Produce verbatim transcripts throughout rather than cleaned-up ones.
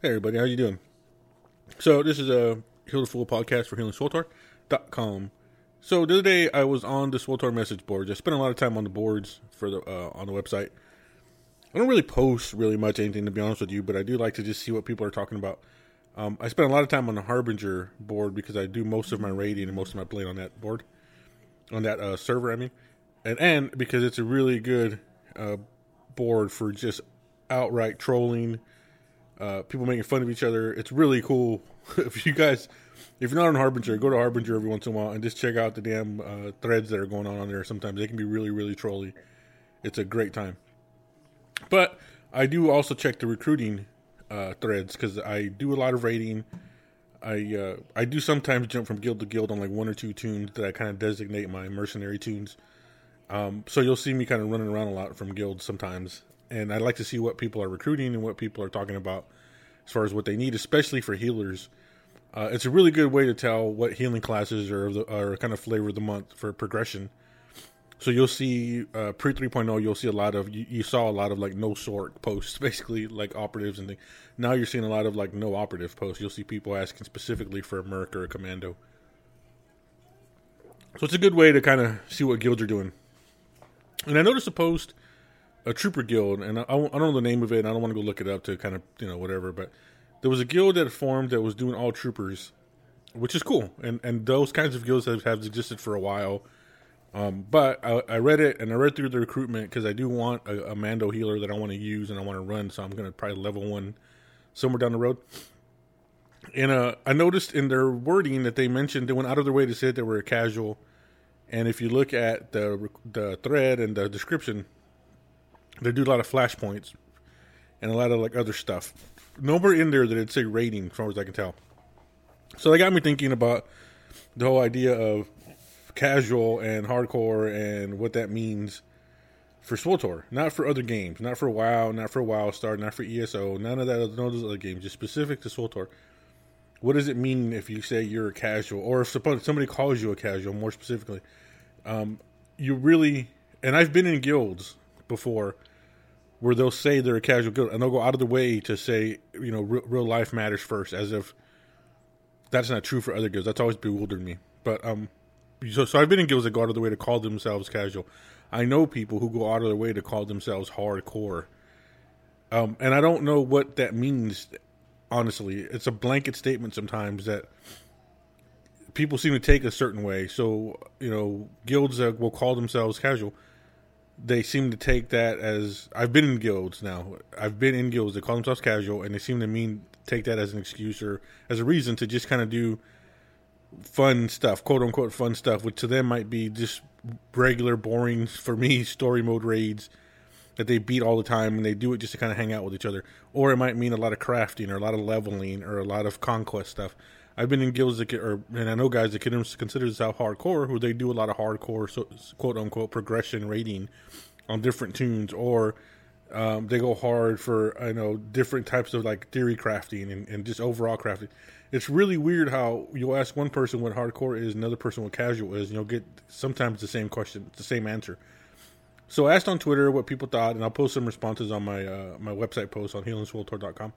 Hey everybody, how you doing? So this is a Heal the Fool podcast for healing swtor dot com. So the other day I was on the SWTOR message boards. I spent a lot of time on the boards for the uh, on the website. I don't really post really much anything, to be honest with you, but I do like to just see what people are talking about. Um, I spent a lot of time on the Harbinger board because I do most of my raiding and most of my playing on that board, on that uh, server. I mean, and and because it's a really good uh, board for just outright trolling. Uh, people making fun of each other. It's really cool. If you guys, if you're not on Harbinger, go to Harbinger every once in a while and just check out the damn uh, threads that are going on on there. Sometimes they can be really, really trolly. It's a great time. But I do also check the recruiting uh, threads because I do a lot of raiding. I uh, I do sometimes jump from guild to guild on like one or two tunes that I kind of designate my mercenary tunes. Um, so you'll see me kind of running around a lot from guilds sometimes. And I like to see what people are recruiting and what people are talking about as far as what they need, especially for healers. Uh, it's a really good way to tell what healing classes are, the, are kind of flavor of the month for progression. So you'll see uh, pre three point oh, you'll see a lot of, you, you saw a lot of like no sort posts, basically like operatives and things. Now you're seeing a lot of like no operative posts. You'll see people asking specifically for a merc or a commando. So it's a good way to kind of see what guilds are doing. And I noticed a post, a trooper guild, and I, I don't know the name of it, and I don't want to go look it up to kind of, you know, whatever, but there was a guild that formed that was doing all troopers, which is cool, and and those kinds of guilds have, have existed for a while, um, but I, I read it, and I read through the recruitment, because I do want a, a Mando healer that I want to use, and I want to run, so I'm going to probably level one somewhere down the road, and uh, I noticed in their wording that they mentioned, they went out of their way to say they were a casual, and if you look at the the thread and the description, they do a lot of flashpoints and a lot of like other stuff. Nowhere in there that it'd say rating, as far as I can tell. So that got me thinking about the whole idea of casual and hardcore and what that means for SWTOR. Not for other games, not for WoW, not for WoWstar, not for E S O, none of that, none of those other games, just specific to SWTOR. What does it mean if you say you're a casual, or if somebody calls you a casual, more specifically? Um, you really, and I've been in guilds before where they'll say they're a casual guild, and they'll go out of the way to say, you know, real, real life matters first, as if that's not true for other guilds. That's always bewildered me. But um, so so I've been in guilds that go out of the way to call themselves casual. I know people who go out of their way to call themselves hardcore, um, and I don't know what that means. Honestly, it's a blanket statement sometimes that people seem to take a certain way. So, you know, guilds that will call themselves casual, they seem to take that as, I've been in guilds now. I've been in guilds that call themselves casual, and they seem to mean take that as an excuse or as a reason to just kind of do fun stuff, quote unquote fun stuff, which to them might be just regular, boring, for me, story mode raids that they beat all the time, and they do it just to kind of hang out with each other. Or it might mean a lot of crafting or a lot of leveling or a lot of conquest stuff. I've been in guilds that get, or, and I know guys that consider themselves hardcore, who they do a lot of hardcore, so, quote unquote, progression rating on different tunes, or um, they go hard for, I know, different types of like theory crafting and, and just overall crafting. It's really weird how you'll ask one person what hardcore is, another person what casual is, and you'll get sometimes the same question, the same answer. So I asked on Twitter what people thought, and I'll post some responses on my uh, my website post on healing swtor dot com.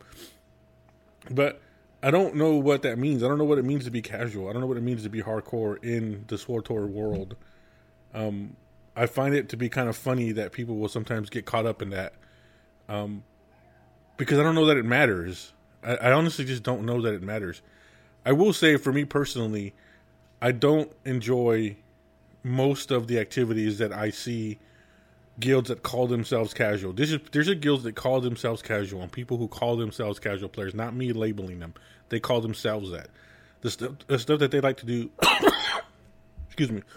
But I don't know what that means. I don't know what it means to be casual. I don't know what it means to be hardcore in the SWTOR world. Um, I find it to be kind of funny that people will sometimes get caught up in that. Um, because I don't know that it matters. I, I honestly just don't know that it matters. I will say, for me personally, I don't enjoy most of the activities that I see guilds that call themselves casual. There's a, there's a guilds that call themselves casual, and people who call themselves casual players, not me labeling them. They call themselves that. The stuff, the stuff that they like to do, excuse me,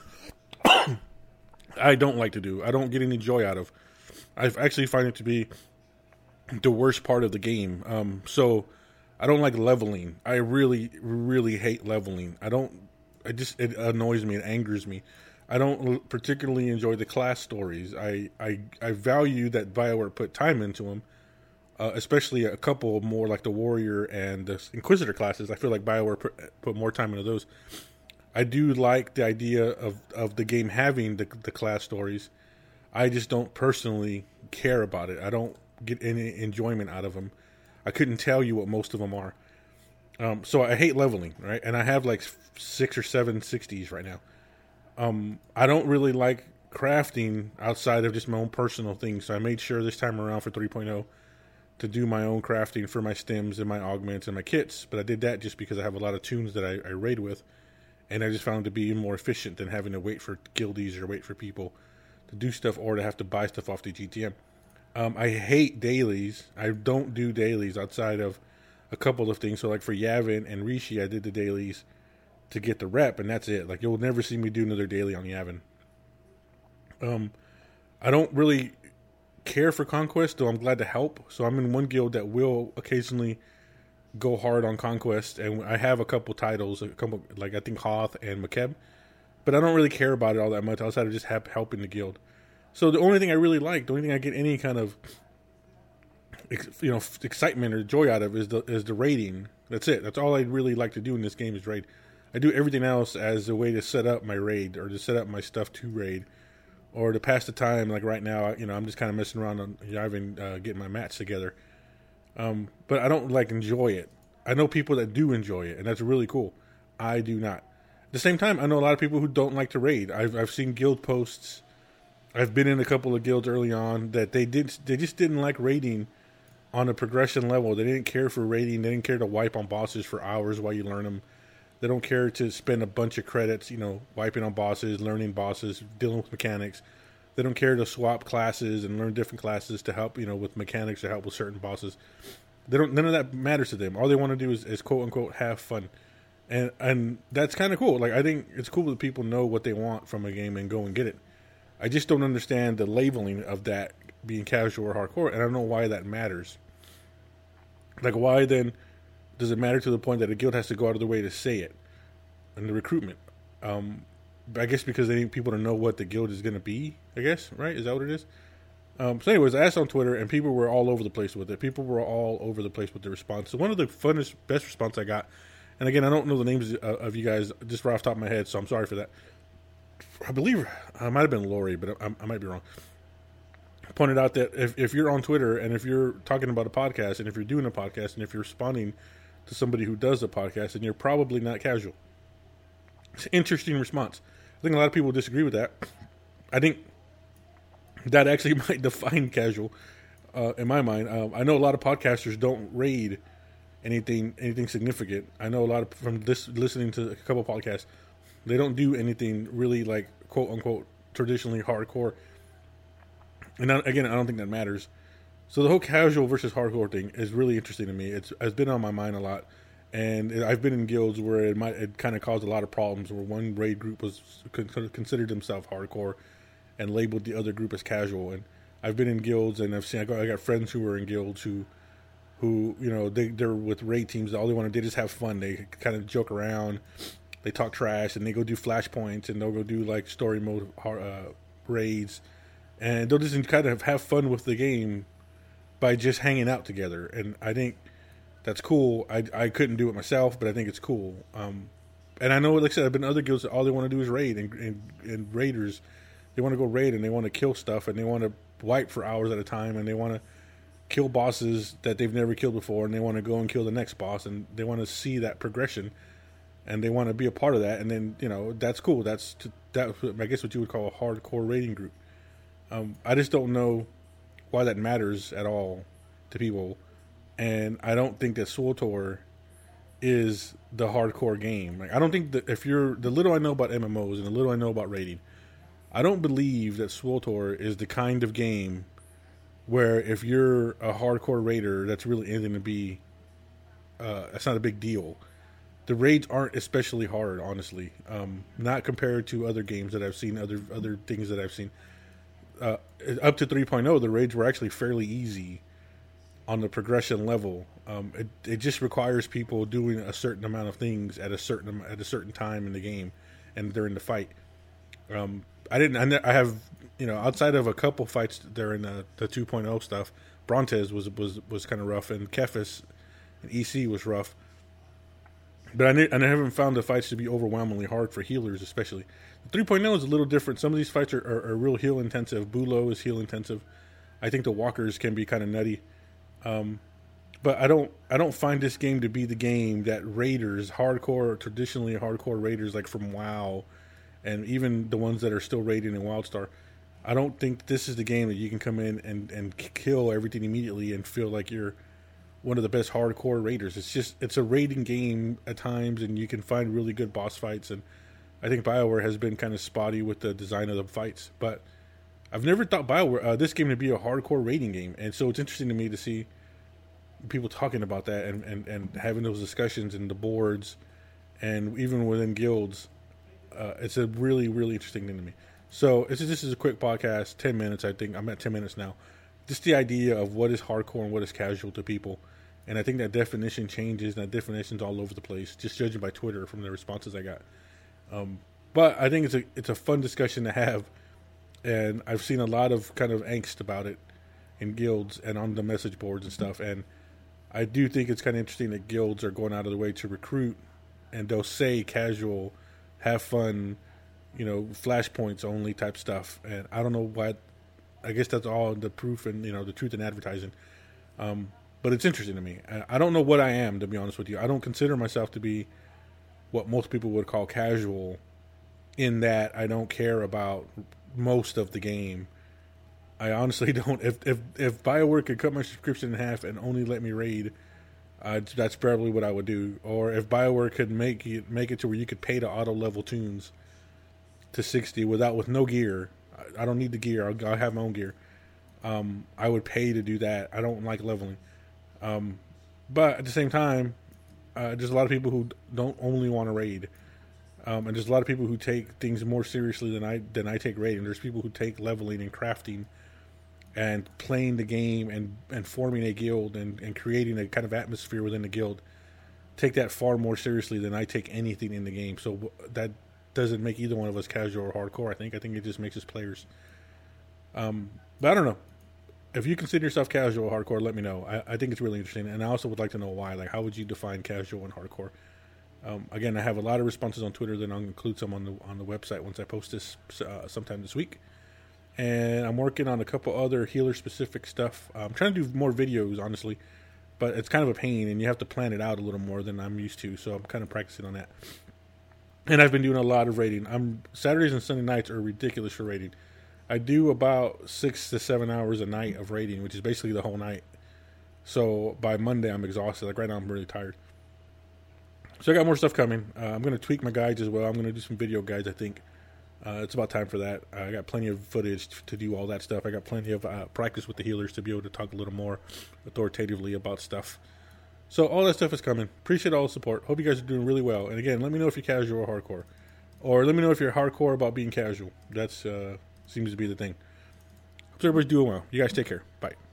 I don't like to do. I don't get any joy out of. I actually find it to be the worst part of the game. Um, so I don't like leveling. I really, really hate leveling. I don't, I just, it annoys me. It angers me. I don't particularly enjoy the class stories. I, I, I value that BioWare put time into them, uh, especially a couple more like the Warrior and the Inquisitor classes. I feel like BioWare put, put more time into those. I do like the idea of, of the game having the, the class stories. I just don't personally care about it. I don't get any enjoyment out of them. I couldn't tell you what most of them are. Um, so I hate leveling, right? And I have like six or seven sixties right now. Um, I don't really like crafting outside of just my own personal things. So I made sure this time around for three point oh to do my own crafting for my stems and my augments and my kits. But I did that just because I have a lot of tunes that I, I raid with. And I just found it to be more efficient than having to wait for guildies or wait for people to do stuff or to have to buy stuff off the G T M. Um, I hate dailies. I don't do dailies outside of a couple of things. So like for Yavin and Rishi, I did the dailies to get the rep, and that's it. Like you'll never see me do another daily on Yavin. Um, I don't really care for Conquest, though I'm glad to help. So I'm in one guild that will occasionally go hard on Conquest, and I have a couple titles, a couple like I think Hoth and Makeb, but I don't really care about it all that much outside of just have, helping the guild. So the only thing I really like, the only thing I get any kind of you know excitement or joy out of is the is the raiding. That's it. That's all I really like to do in this game is raid. I do everything else as a way to set up my raid or to set up my stuff to raid. Or to pass the time, like right now, you know, I'm just kind of messing around on Yavin, uh, getting my match together. Um, but I don't, like, enjoy it. I know people that do enjoy it, and that's really cool. I do not. At the same time, I know a lot of people who don't like to raid. I've I've seen guild posts. I've been in a couple of guilds early on that they did they just didn't like raiding on a progression level. They didn't care for raiding. They didn't care to wipe on bosses for hours while you learn them. They don't care to spend a bunch of credits, you know, wiping on bosses, learning bosses, dealing with mechanics. They don't care to swap classes and learn different classes to help, you know, with mechanics or help with certain bosses. They don't. None of that matters to them. All they want to do is, is quote unquote have fun, and and that's kind of cool. Like I think it's cool that people know what they want from a game and go and get it. I just don't understand the labeling of that being casual or hardcore, and I don't know why that matters. Like why then does it matter to the point that a guild has to go out of their way to say it in the recruitment? Um, I guess because they need people to know what the guild is going to be, I guess, right? Is that what it is? Um, so anyways, I asked on Twitter, and people were all over the place with it. People were all over the place with the response. So one of the funnest, best response I got, and again, I don't know the names of you guys just right off the top of my head, so I'm sorry for that. I believe I might have been Lori, but I, I might be wrong. Pointed out that if, if you're on Twitter, and if you're talking about a podcast, and if you're doing a podcast, and if you're responding to somebody who does a podcast, and you're probably not casual. It's an interesting response. I think a lot of people disagree with that. I think that actually might define casual uh, in my mind. Um, I know a lot of podcasters don't raid anything anything significant. I know a lot of from this listening to a couple of podcasts, they don't do anything really like quote unquote traditionally hardcore. And I, again, I don't think that matters. So the whole casual versus hardcore thing is really interesting to me. It's it's been on my mind a lot, and it, I've been in guilds where it might it kind of caused a lot of problems. Where one raid group was considered themselves hardcore, and labeled the other group as casual. And I've been in guilds, and I've seen I got, I got friends who were in guilds who, who you know they they're with raid teams. All they want to do is have fun. They kind of joke around, they talk trash, and they go do flashpoints, and they'll go do like story mode uh, raids, and they'll just kind of have fun with the game by just hanging out together. And I think that's cool. I, I couldn't do it myself, but I think it's cool. Um, and I know, like I said, I've been in other guilds that all they want to do is raid, and, and, and raiders, they want to go raid, and they want to kill stuff, and they want to wipe for hours at a time, and they want to kill bosses that they've never killed before, and they want to go and kill the next boss, and they want to see that progression, and they want to be a part of that. And then, you know, that's cool. That's to, that I guess what you would call a hardcore raiding group. Um, I just don't know why that matters at all to people, and I don't think that SWTOR is the hardcore game. Like, I don't think that if you're the little I know about M M Os and the little I know about raiding, I don't believe that SWTOR is the kind of game where if you're a hardcore raider, that's really anything to be. Uh, that's not a big deal. The raids aren't especially hard, honestly. Um, not compared to other games that I've seen, other other things that I've seen. Uh, up to three point oh, the raids were actually fairly easy on the progression level. Um, it, it just requires people doing a certain amount of things at a certain at a certain time in the game and during the fight. Um, I didn't. I, ne- I have, you know, outside of a couple fights during the, the two point oh stuff, Brontes was was was kind of rough, and Kefis and E C was rough. But I, ne- I haven't found the fights to be overwhelmingly hard for healers, especially. The three point oh is a little different. Some of these fights are, are, are real heal intensive. Bulo is heal intensive. I think the walkers can be kind of nutty. Um, but I don't I don't find this game to be the game that raiders, hardcore, traditionally hardcore raiders like from WoW, and even the ones that are still raiding in WildStar. I don't think this is the game that you can come in and, and kill everything immediately and feel like you're one of the best hardcore raiders. It's just it's a raiding game at times, and you can find really good boss fights. And I think BioWare has been kind of spotty with the design of the fights, but I've never thought BioWare uh, this game to be a hardcore raiding game, and so it's interesting to me to see people talking about that and, and, and having those discussions in the boards and even within guilds. Uh, it's a really, really interesting thing to me. So this is, this is a quick podcast, ten minutes, I think. I'm at ten minutes now. Just the idea of what is hardcore and what is casual to people. And I think that definition changes, and that definition's all over the place, just judging by Twitter from the responses I got. Um, but I think it's a it's a fun discussion to have, and I've seen a lot of kind of angst about it in guilds and on the message boards and stuff. And I do think it's kind of interesting that guilds are going out of the way to recruit, and they'll say casual, have fun, you know, flashpoints only type stuff. And I don't know what, I guess that's all the proof and, you know, the truth in advertising. Um, but it's interesting to me. I don't know what I am, to be honest with you. I don't consider myself to be what most people would call casual, in that I don't care about most of the game. I honestly don't. If if if BioWare could cut my subscription in half and only let me raid, uh, that's probably what I would do. Or if BioWare could make it make it to where you could pay to auto level tunes to sixty without with no gear. I, I don't need the gear. I'll, I'll have my own gear. Um, I would pay to do that. I don't like leveling. Um, but at the same time, uh, there's a lot of people who don't only want to raid. Um, and there's a lot of people who take things more seriously than I than I take raiding. There's people who take leveling and crafting and playing the game and, and forming a guild and, and creating a kind of atmosphere within the guild, take that far more seriously than I take anything in the game. So that doesn't make either one of us casual or hardcore, I think. I think it just makes us players. Um, but I don't know. If you consider yourself casual or hardcore, let me know. I, I think it's really interesting. And I also would like to know why. Like, how would you define casual and hardcore? Um, again, I have a lot of responses on Twitter. Then I'll include some on the on the website once I post this uh, sometime this week. And I'm working on a couple other healer-specific stuff. I'm trying to do more videos, honestly, but it's kind of a pain, and you have to plan it out a little more than I'm used to, so I'm kind of practicing on that. And I've been doing a lot of raiding. I'm Saturdays and Sunday nights are ridiculous for raiding. I do about six to seven hours a night of raiding, which is basically the whole night. So by Monday, I'm exhausted. Like right now, I'm really tired. So I got more stuff coming. Uh, I'm going to tweak my guides as well. I'm going to do some video guides, I think. Uh, it's about time for that. Uh, I got plenty of footage to do all that stuff. I got plenty of uh, practice with the healers to be able to talk a little more authoritatively about stuff. So all that stuff is coming. Appreciate all the support. Hope you guys are doing really well. And again, let me know if you're casual or hardcore. Or let me know if you're hardcore about being casual. That's uh, seems to be the thing. Hope everybody's doing well. You guys take care. Bye.